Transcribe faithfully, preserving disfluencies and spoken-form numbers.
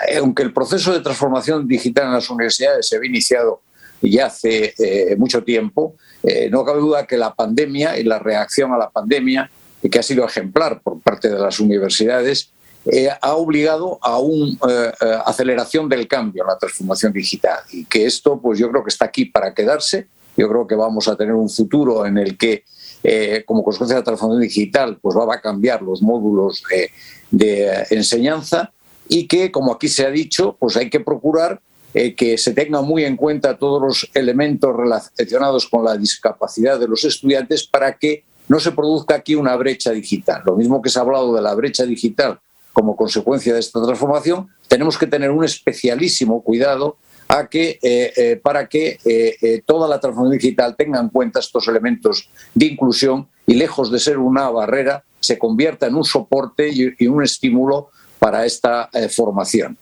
aunque el proceso de transformación digital en las universidades se había iniciado ya hace eh, mucho tiempo, eh, no cabe duda que la pandemia y la reacción a la pandemia, que ha sido ejemplar por parte de las universidades, eh, ha obligado a una eh, aceleración del cambio en la transformación digital, y que esto pues yo creo que está aquí para quedarse. Yo creo que vamos a tener un futuro en el que, eh, como consecuencia de la transformación digital, pues va a cambiar los módulos de, de enseñanza, y que, como aquí se ha dicho, pues hay que procurar eh, que se tengan muy en cuenta todos los elementos relacionados con la discapacidad de los estudiantes para que no se produzca aquí una brecha digital. Lo mismo que se ha hablado de la brecha digital como consecuencia de esta transformación, tenemos que tener un especialísimo cuidado a que, eh, eh, para que eh, eh, toda la transformación digital tenga en cuenta estos elementos de inclusión y, lejos de ser una barrera, se convierta en un soporte y, y un estímulo para esta eh, formación.